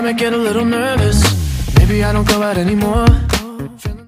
get a little nervous. Maybe I don't go out anymore.